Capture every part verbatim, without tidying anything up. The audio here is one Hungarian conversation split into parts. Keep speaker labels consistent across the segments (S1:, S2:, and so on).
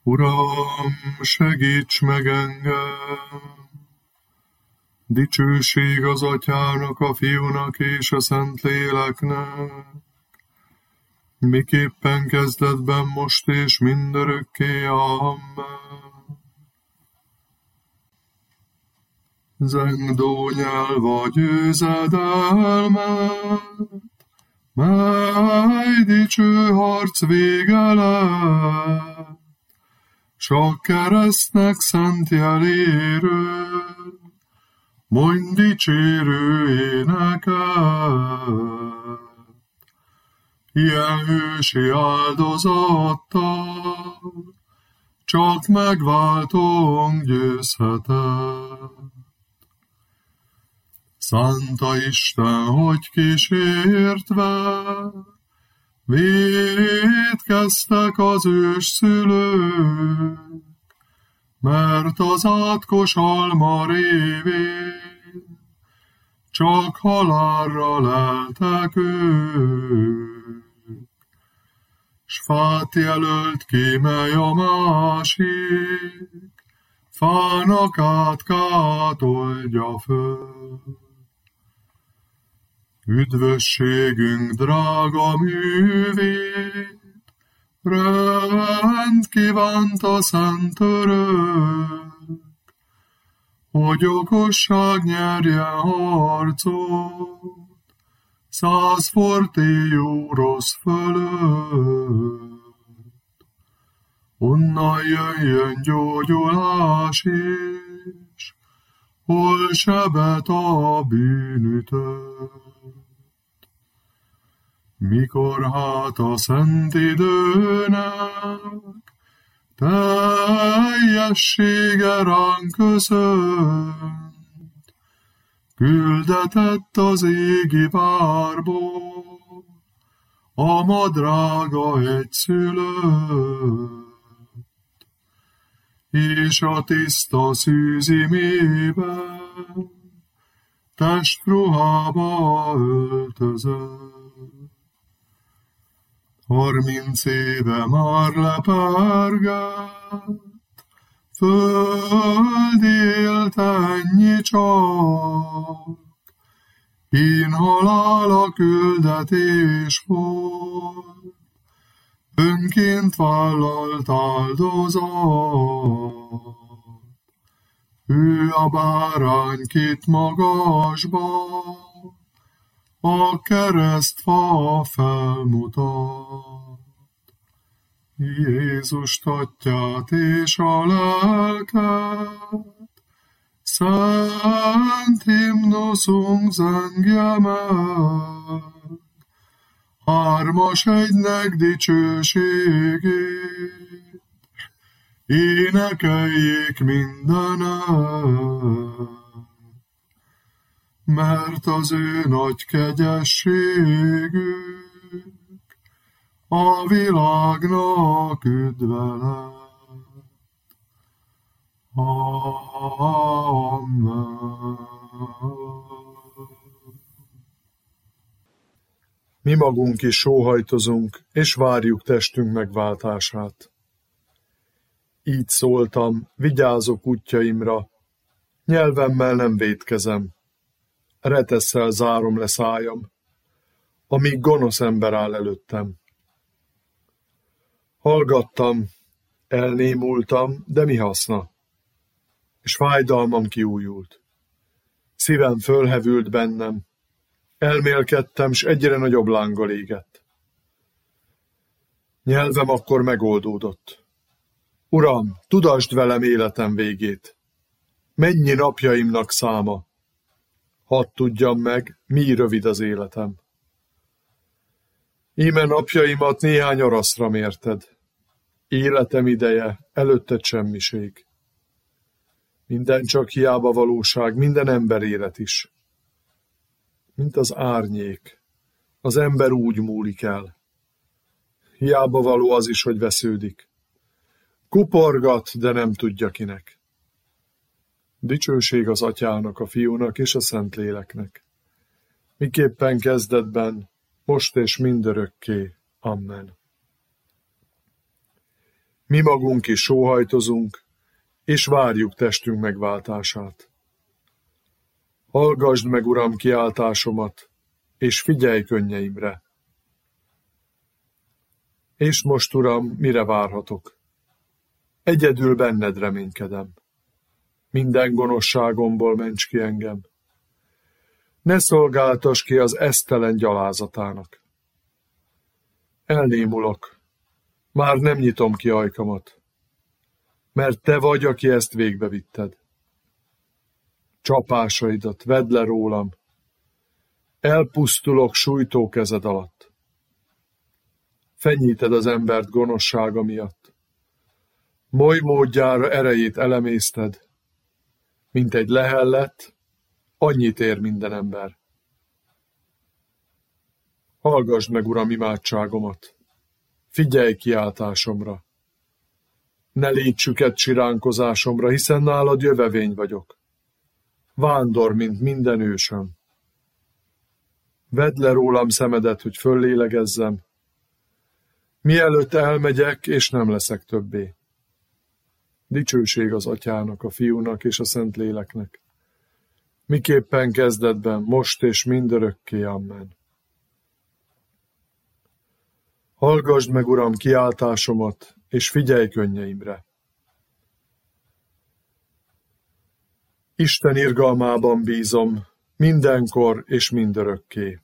S1: Uram, segíts meg engem! Dicsőség az Atyának, a Fiúnak és a Szentléleknek, miképpen kezdetben, most és mindörökké. Amen. Zengdó nyelv a győzedelmet, mely dicső harc vége lett, s a keresztnek szent jeléről mondj dicsérő éneket. Ilyen hősi áldozattal csak megváltónk győzhetett. Szánta Isten, hogy kísértve vétkeztek az ősszülők, mert az átkos alma révén csak halálra leltek ők. S fát jelölt ki, mely a másik fának átkát oldja föl. Üdvösségünk drága művét rend kívánta szent örök, hogy okosság nyerje harcot száz fortélyú rossz fölött. Onnan jöjjön gyógyulás is, hol sebet a bűnütött. Mikor hát a szent időnek teljessége ránk köszönt, küldetett az égi várból a ma drága egyszülött, és a tiszta szűzimében testruhába öltözött. Harminc éve már lepergett, földi élt ennyi csak, hín halála küldetés volt, önként vállalt áldozat. Ő a bárány két magasban, a keresztfa felmutat. Jézust atyát és a lelket szent himnuszunk zengje meg, hármas egynek dicsőségét énekeljék mindenek. Mert az ő nagy kegyességük a világnak üdve lett. Amen.
S2: Mi magunk is sóhajtozunk, és várjuk testünk megváltását. Így szóltam, vigyázok útjaimra, nyelvemmel nem vétkezem. Retesszel zárom le szájam, amíg gonosz ember áll előttem. Hallgattam, elnémultam, de mi haszna? És fájdalmam kiújult. Szívem fölhevült bennem, elmélkedtem, s egyre nagyobb lánggal égett. Nyelvem akkor megoldódott. Uram, tudasd velem életem végét. Mennyi napjaimnak száma? Hadd tudjam meg, mi rövid az életem. Íme napjaimat néhány araszra mérted. Életem ideje, előtted semmiség. Minden csak hiába valóság, minden ember élet is. Mint az árnyék, az ember úgy múlik el. Hiába való az is, hogy vesződik. Kuporgat, de nem tudja kinek. Dicsőség az Atyának, a Fiúnak és a Szentléleknek, miképpen kezdetben, most és mindörökké. Amen. Mi magunk is sóhajtozunk, és várjuk testünk megváltását. Hallgasd meg, Uram, kiáltásomat, és figyelj könnyeimre. És most, Uram, mire várhatok? Egyedül benned reménykedem. Minden gonoszságomból ments ki engem. Ne szolgáltass ki az esztelen gyalázatának. Elnémulok, már nem nyitom ki ajkamat, mert te vagy, aki ezt végbevitted. Csapásaidat vedd le rólam, elpusztulok sújtó kezed alatt. Fenyíted az embert gonoszsága miatt. Moly módjára erejét elemészted, mint egy lehellet, annyit ér minden ember. Hallgasd meg, Uram, imádságomat, figyelj kiáltásomra. Ne légy süket siránkozásomra, hiszen nálad jövevény vagyok. Vándor, mint minden ősöm. Vedd le rólam szemedet, hogy föllélegezzem, mielőtt elmegyek, és nem leszek többé. Dicsőség az Atyának, a Fiúnak és a Szentléleknek. Miképpen kezdetben, most és mindörökké. Amen. Hallgasd meg, Uram, kiáltásomat, és figyelj könnyeimre. Isten irgalmában bízom, mindenkor és mindörökké.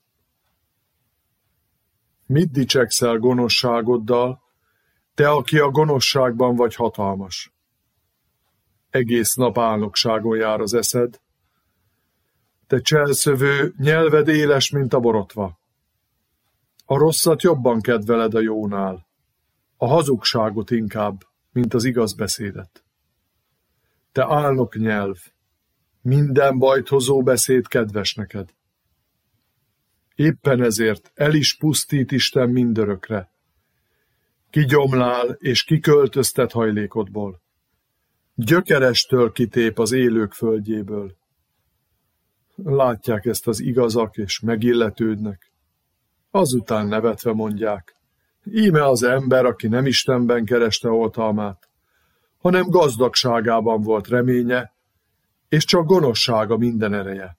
S2: Mit dicsekszel gonoszságoddal, te, aki a gonoszságban vagy hatalmas? Egész nap álnokságon jár az eszed, te cselszövő, nyelved éles, mint a borotva. A rosszat jobban kedveled a jónál, a hazugságot inkább, mint az igaz beszédet. Te álnok nyelv, minden bajt hozó beszéd kedves neked. Éppen ezért el is pusztít Isten mindörökre. Kigyomlál és kiköltöztet hajlékodból. Gyökerestől kitép az élők földjéből. Látják ezt az igazak, és megilletődnek. Azután nevetve mondják, íme az ember, aki nem Istenben kereste oltalmát, hanem gazdagságában volt reménye, és csak gonoszsága minden ereje.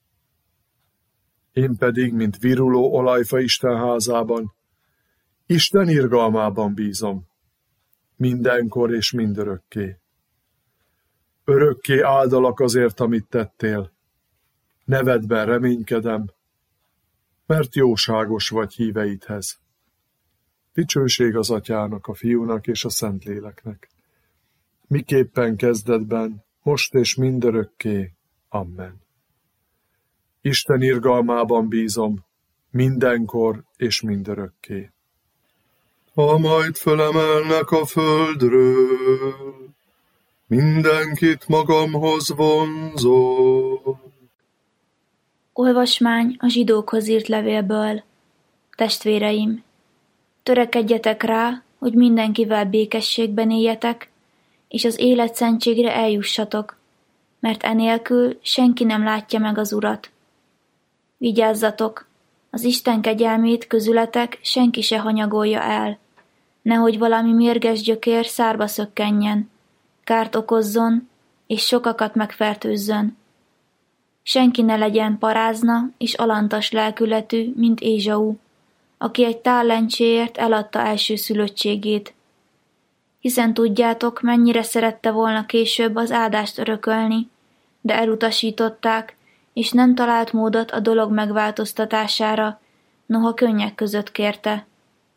S2: Én pedig, mint viruló olajfa Isten házában, Isten irgalmában bízom, mindenkor és mindörökké. Örökké áldalak azért, amit tettél, nevedben reménykedem, mert jóságos vagy híveidhez. Dicsőség az Atyának, a Fiúnak és a Szentléleknek. Miképpen kezdetben, most és mindörökké. Amen. Isten irgalmában bízom, mindenkor és mindörökké.
S1: Ha majd fölemelnek a földről, mindenkit magamhoz vonzol.
S3: Olvasmány a zsidókhoz írt levélből. Testvéreim, törekedjetek rá, hogy mindenkivel békességben éljetek, és az élet szentségre eljussatok, mert enélkül senki nem látja meg az Urat. Vigyázzatok, az Isten kegyelmét közületek senki se hanyagolja el, nehogy valami mérges gyökér szárba szökkenjen, kárt okozzon, és sokakat megfertőzzön. Senki ne legyen parázna és alantas lelkületű, mint Ézsau, aki egy tállencséért eladta elsőszülöttségét. Hiszen tudjátok, mennyire szerette volna később az áldást örökölni, de elutasították, és nem talált módot a dolog megváltoztatására, noha könnyek között kérte.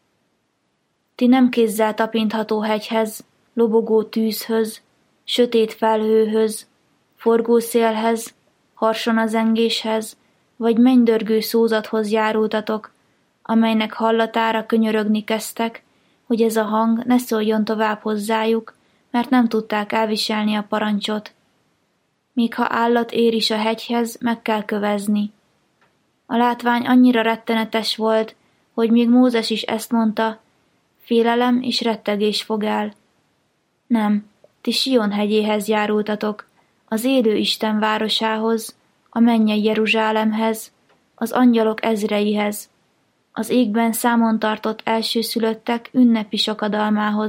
S3: Ti nem kézzel tapintható hegyhez, lobogó tűzhöz, sötét felhőhöz, forgó szélhez, harsonazengéshez, vagy mennydörgő szózathoz járultatok, amelynek hallatára könyörögni kezdtek, hogy ez a hang ne szóljon tovább hozzájuk, mert nem tudták elviselni a parancsot. Míg ha állat ér is a hegyhez, meg kell kövezni. A látvány annyira rettenetes volt, hogy még Mózes is ezt mondta, félelem és rettegés fog el. Nem, ti Sion hegyéhez járultatok, az élő Isten városához, a mennyei Jeruzsálemhez, az angyalok ezreihez, az égben számon tartott elsőszülöttek ünnepi sokadalmához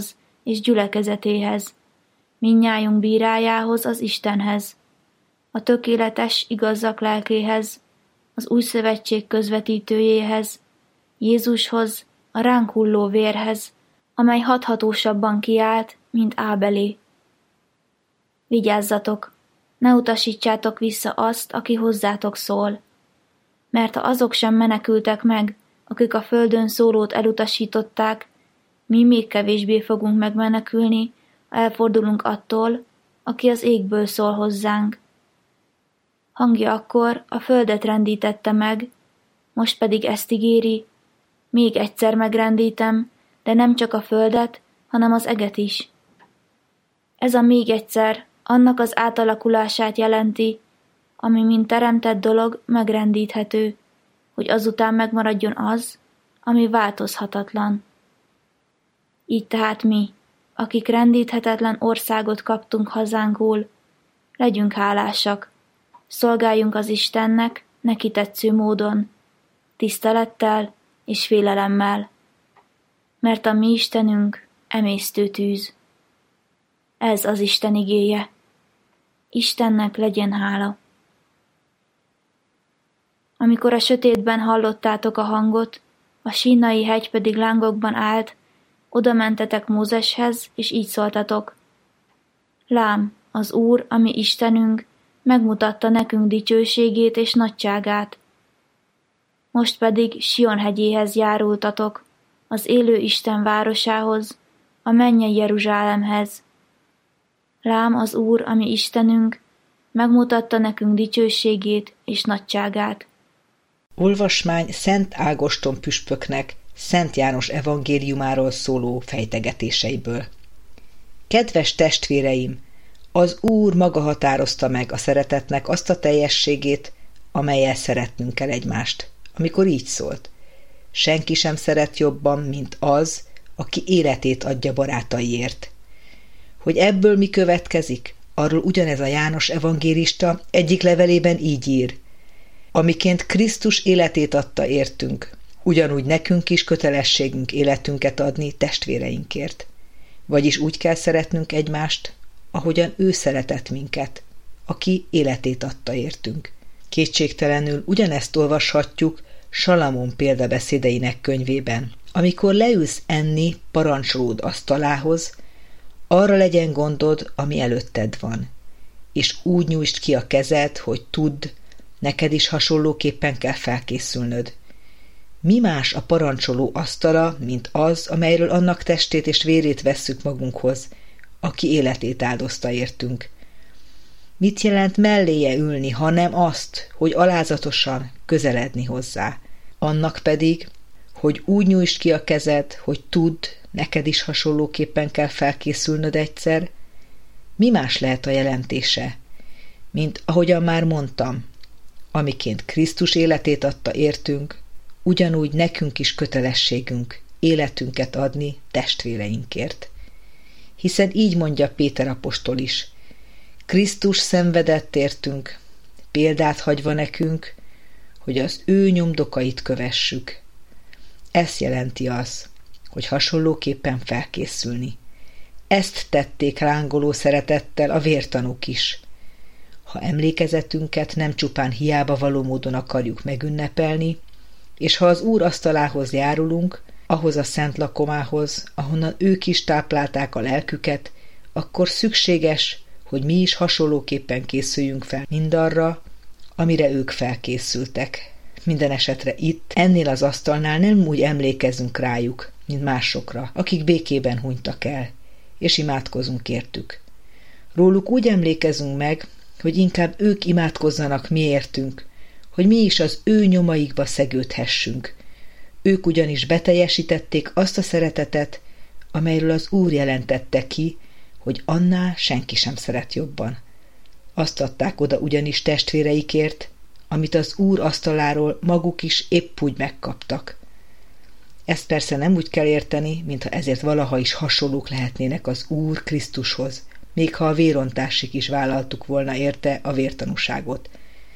S3: és gyülekezetéhez, mindnyájunk bírájához, az Istenhez, a tökéletes igazzak lelkéhez, az új szövetség közvetítőjéhez, Jézushoz, a ránk hulló vérhez, amely hathatósabban kiállt, mint Ábelé. Vigyázzatok, ne utasítsátok vissza azt, aki hozzátok szól, mert ha azok sem menekültek meg, akik a földön szólót elutasították, mi még kevésbé fogunk megmenekülni, ha elfordulunk attól, aki az égből szól hozzánk. Hangja akkor a földet rendítette meg, most pedig ezt ígéri, még egyszer megrendítem, de nem csak a földet, hanem az eget is. Ez a még egyszer annak az átalakulását jelenti, ami mint teremtett dolog megrendíthető, hogy azután megmaradjon az, ami változhatatlan. Így tehát mi, akik rendíthetetlen országot kaptunk hazánkul, legyünk hálásak, szolgáljunk az Istennek neki tetsző módon, tisztelettel és félelemmel, mert a mi Istenünk emésztő tűz. Ez az Isten igéje. Istennek legyen hála. Amikor a sötétben hallottátok a hangot, a Sínai hegy pedig lángokban állt, oda mentetek Mózeshez, és így szóltatok. Lám, az Úr, ami Istenünk, megmutatta nekünk dicsőségét és nagyságát. Most pedig Sion hegyéhez járultatok, az élő Isten városához, a mennyei Jeruzsálemhez. Lám, az Úr, ami Istenünk, megmutatta nekünk dicsőségét és nagyságát.
S4: Olvasmány Szent Ágoston püspöknek Szent János evangéliumáról szóló fejtegetéseiből. Kedves testvéreim, az Úr maga határozta meg a szeretetnek azt a teljességét, amellyel szeretnünk kell egymást, amikor így szólt. Senki sem szeret jobban, mint az, aki életét adja barátaiért. Hogy ebből mi következik, arról ugyanez a János evangélista egyik levelében így ír. Amiként Krisztus életét adta értünk, ugyanúgy nekünk is kötelességünk életünket adni testvéreinkért. Vagyis úgy kell szeretnünk egymást, ahogyan ő szeretett minket, aki életét adta értünk. Kétségtelenül ugyanezt olvashatjuk Salamón példabeszédeinek könyvében. Amikor leülsz enni parancsolód asztalához, arra legyen gondod, ami előtted van, és úgy nyújtsd ki a kezed, hogy tudd, neked is hasonlóképpen kell felkészülnöd. Mi más a parancsoló asztala, mint az, amelyről annak testét és vérét vesszük magunkhoz, aki életét áldozta értünk. Mit jelent melléje ülni, hanem azt, hogy alázatosan közeledni hozzá. Annak pedig, hogy úgy nyújtsd ki a kezed, hogy tudd, neked is hasonlóképpen kell felkészülnöd egyszer. Mi más lehet a jelentése? Mint ahogyan már mondtam, amiként Krisztus életét adta értünk, ugyanúgy nekünk is kötelességünk életünket adni testvéreinkért. Hiszen így mondja Péter apostol is, Krisztus szenvedett értünk, példát hagyva nekünk, hogy az ő nyomdokait kövessük. Ez jelenti az, hogy hasonlóképpen felkészülni. Ezt tették rángoló szeretettel a vértanúk is. Ha emlékezetünket nem csupán hiába való módon akarjuk megünnepelni, és ha az Úr asztalához járulunk, ahhoz a szent lakomához, ahonnan ők is táplálták a lelküket, akkor szükséges, hogy mi is hasonlóképpen készüljünk fel mindarra, amire ők felkészültek. Minden esetre itt, ennél az asztalnál nem úgy emlékezünk rájuk, mint másokra, akik békében hunytak el, és imádkozunk értük. Róluk úgy emlékezünk meg, hogy inkább ők imádkozzanak mi értünk, hogy mi is az ő nyomaikba szegődhessünk. Ők ugyanis beteljesítették azt a szeretetet, amelyről az Úr jelentette ki, hogy annál senki sem szeret jobban. Azt adták oda ugyanis testvéreikért, amit az Úr asztaláról maguk is épp úgy megkaptak. Ezt persze nem úgy kell érteni, mintha ezért valaha is hasonlók lehetnének az Úr Krisztushoz, még ha a vérontásig is vállaltuk volna érte a vértanúságot.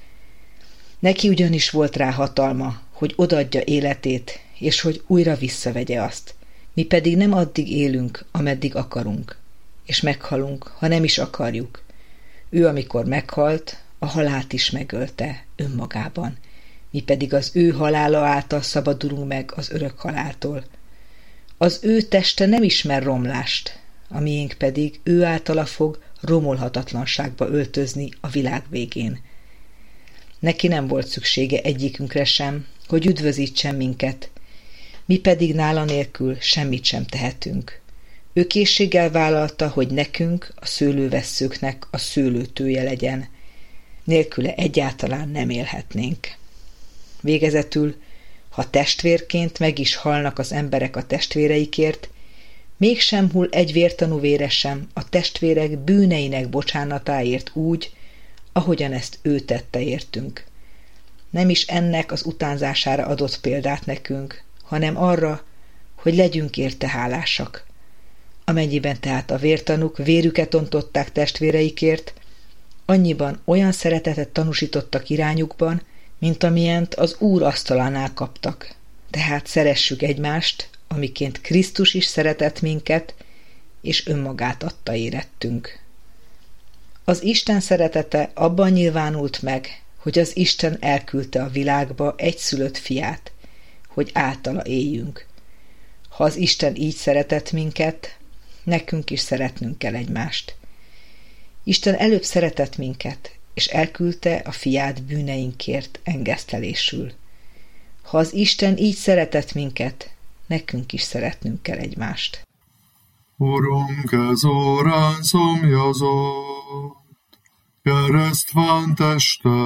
S4: Neki ugyanis volt rá hatalma, hogy odaadja életét, és hogy újra visszavegye azt. Mi pedig nem addig élünk, ameddig akarunk, és meghalunk, ha nem is akarjuk. Ő, amikor meghalt, a halált is megölte önmagában, mi pedig az ő halála által szabadulunk meg az örök haláltól. Az ő teste nem ismer romlást, a miénk pedig ő általa fog romolhatatlanságba öltözni a világ végén. Neki nem volt szüksége egyikünkre sem, hogy üdvözítsen minket, mi pedig nála nélkül semmit sem tehetünk. Ő készséggel vállalta, hogy nekünk, a szőlővesszőknek a szőlőtője legyen. Nélküle egyáltalán nem élhetnénk. Végezetül, ha testvérként meg is halnak az emberek a testvéreikért, mégsem hull egy vértanú vére sem a testvérek bűneinek bocsánatáért úgy, ahogyan ezt ő tette értünk. Nem is ennek az utánzására adott példát nekünk, hanem arra, hogy legyünk érte hálásak. Amennyiben tehát a vértanúk vérüket ontották testvéreikért, annyiban olyan szeretetet tanúsítottak irányukban, mint amilyent az Úr asztalánál kaptak. Tehát szeressük egymást, amiként Krisztus is szeretett minket, és önmagát adta érettünk. Az Isten szeretete abban nyilvánult meg, hogy az Isten elküldte a világba egyszülött fiát, hogy általa éljünk. Ha az Isten így szeretett minket, nekünk is szeretnünk kell egymást. Isten előbb szeretett minket, és elküldte a fiát bűneinkért engesztelésül. Ha az Isten így szeretett minket, nekünk is szeretnünk kell egymást.
S1: Urunk, ez órán szomjazott, keresztván testtel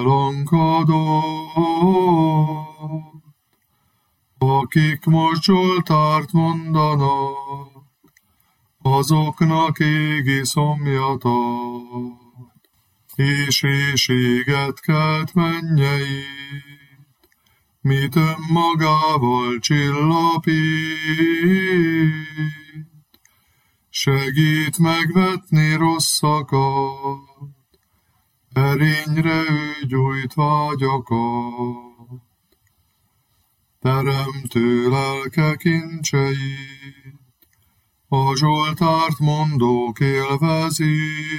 S1: ankadott, akik most Zsoltárt mondanak, azoknak égi szomjatat, és éjséget kelt mennyeit, mit önmagával csillapít. Segít megvetni rosszakat, erényre ő gyújt vágyakat. Teremtő lelke kincseit, a Zsoltárt mondók élvezik.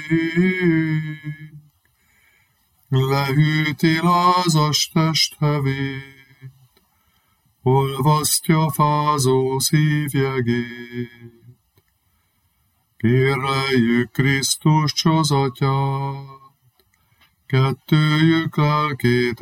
S1: Lehűti lázas testhevét, olvasztja fázó szívjegét. Kéreljük Krisztus csozatyát, kettőjük lelkét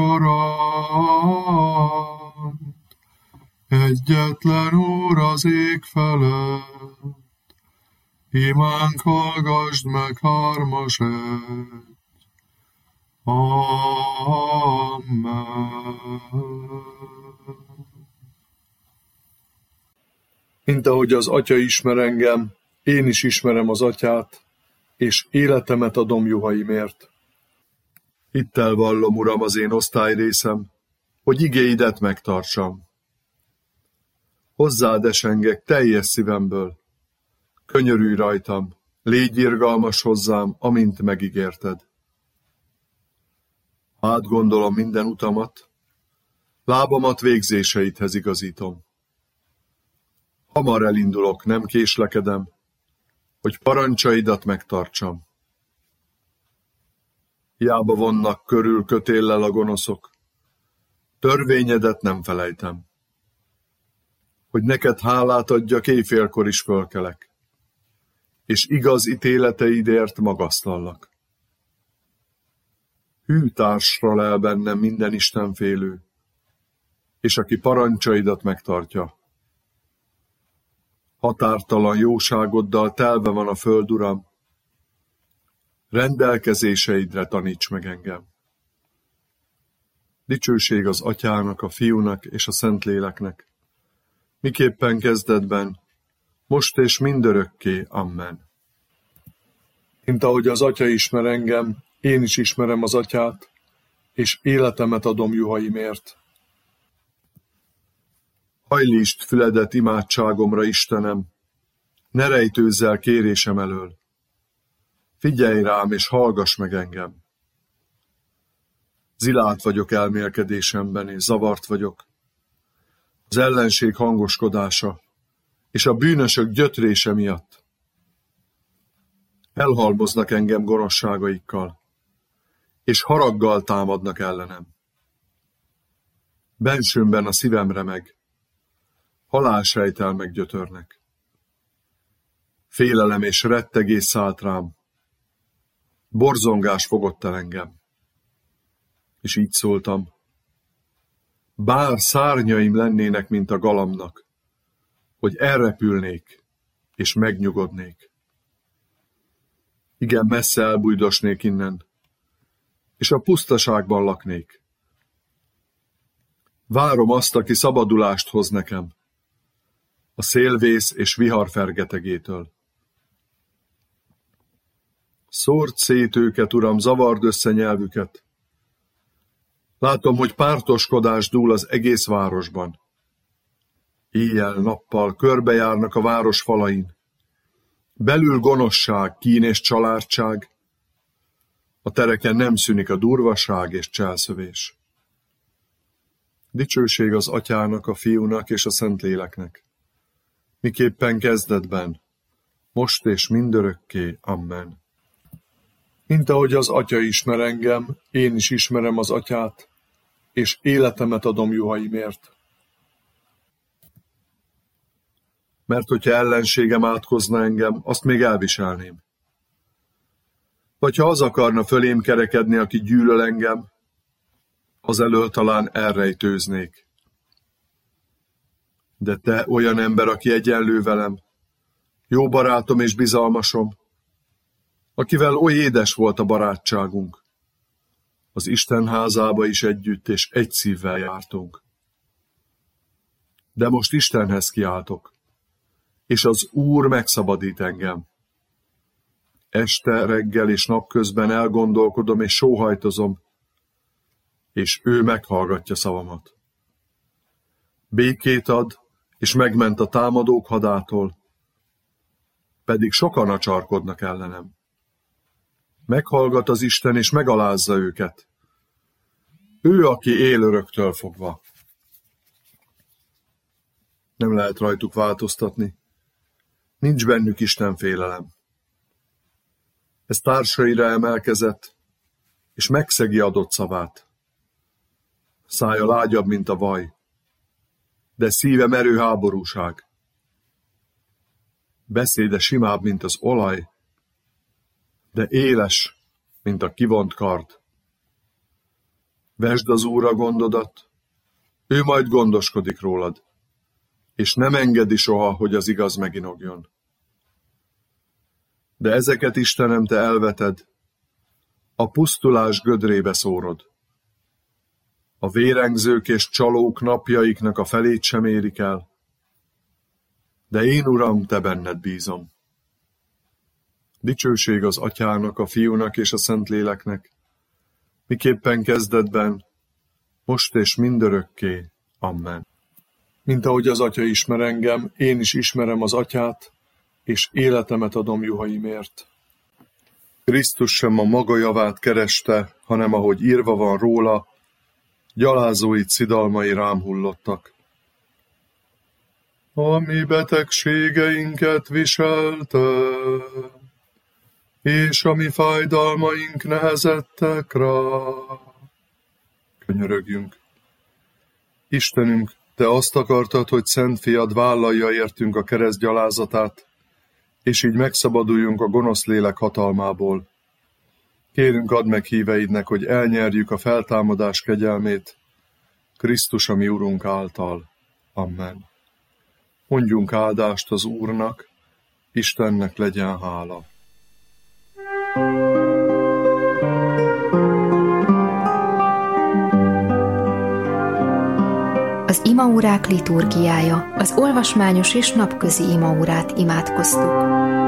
S1: egyaránt. Egyetlen Úr az ég felett, imánk hallgasd meg hármas egy. Amen.
S2: Mint ahogy az Atya ismer engem, én is ismerem az Atyát, és életemet adom juhaimért. Hittel vallom, Uram, az én osztályrészem, hogy igéidet megtartsam. Hozzád esengek teljes szívemből. Könyörülj rajtam, légy irgalmas hozzám, amint megígérted. Átgondolom minden utamat, lábamat végzéseidhez igazítom. Hamar elindulok, nem késlekedem, hogy parancsaidat megtartsam. Hiába vonnak körül kötéllel a gonoszok, törvényedet nem felejtem. Hogy neked hálát adjak, éjfélkor is fölkelek, és igaz ítéleteidért magasztallak. Hű társra lel bennem minden istenfélő, és aki parancsaidat megtartja. Határtalan jóságoddal telve van a föld, Uram, rendelkezéseidre taníts meg engem. Dicsőség az Atyának, a Fiúnak és a Szentléleknek, miképpen kezdetben, most és mindörökké. Amen. Mint ahogy az Atya ismer engem, én is ismerem az Atyát, és életemet adom juhaimért. Hajlítsd füledet imádságomra, Istenem, ne rejtőzz el kérésem elől. Figyelj rám, és hallgass meg engem. Zilált vagyok elmélkedésemben, és zavart vagyok. Az ellenség hangoskodása, és a bűnösök gyötrése miatt. Elhalmoznak engem gonoszságaikkal, és haraggal támadnak ellenem. Bensőmben a szívem remeg, halálsejtelmek gyötörnek. Félelem és rettegés szállt rám, borzongás fogott el engem. És így szóltam, bár szárnyaim lennének, mint a galambnak, hogy elrepülnék, és megnyugodnék. Igen, messze elbújdosnék innen, és a pusztaságban laknék. Várom azt, aki szabadulást hoz nekem, a szélvész és vihar fergetegétől. Szórd szét őket, Uram, zavard össze nyelvüket. Látom, hogy pártoskodás dúl az egész városban. Éjjel-nappal körbejárnak a város falain. Belül gonoszság, kín és családság. A tereken nem szűnik a durvaság és cselszövés. Dicsőség az Atyának, a Fiúnak és a Szentléleknek. Miképpen kezdetben, most és mindörökké. Amen. Mint ahogy az Atya ismer engem, én is ismerem az Atyát, és életemet adom juhaimért. Mert hogyha ellenségem átkozna engem, azt még elviselném. Vagy ha az akarna fölém kerekedni, aki gyűlöl engem, az elől talán elrejtőznék. De te olyan ember, aki egyenlő velem, jó barátom és bizalmasom, akivel oly édes volt a barátságunk, az Isten házába is együtt és egy szívvel jártunk. De most Istenhez kiáltok, és az Úr megszabadít engem. Este, reggel és napközben elgondolkodom és sóhajtozom, és ő meghallgatja szavamat. Békét ad, és megment a támadók hadától, pedig sokan acsarkodnak ellenem. Meghallgat az Isten, és megalázza őket. Ő, aki él öröktől fogva. Nem lehet rajtuk változtatni. Nincs bennük Isten félelem. Ez társaira emelkezett, és megszegi adott szavát. Szája lágyabb, mint a vaj, de szíve merő háborúság. Beszéde simább, mint az olaj, de éles, mint a kivont kard. Vesd az Úrra gondodat, ő majd gondoskodik rólad, és nem engedi soha, hogy az igaz meginogjon. De ezeket, Istenem, te elveted, a pusztulás gödrébe szórod. A vérengzők és csalók napjaiknak a felét sem érik el, de én, Uram, te benned bízom. Dicsőség az Atyának, a Fiúnak és a Szentléleknek, miképpen kezdetben, most és mindörökké. Amen. Mint ahogy az Atya ismer engem, én is ismerem az Atyát, és életemet adom juhaimért. Krisztus sem a maga javát kereste, hanem ahogy írva van róla, gyalázói szidalmai rám hullottak. A mi betegségeinket viselte, és a mi fájdalmaink nehezettek rá. Könyörögjünk. Istenünk, te azt akartad, hogy Szent Fiad vállalja értünk a kereszt gyalázatát, és így megszabaduljunk a gonosz lélek hatalmából. Kérünk, add meg híveidnek, hogy elnyerjük a feltámadás kegyelmét, Krisztus a mi Urunk által. Amen. Mondjunk áldást az Úrnak, Istennek legyen hála.
S5: Az imaórák liturgiája, az olvasmányos és napközi imaórát imádkoztuk.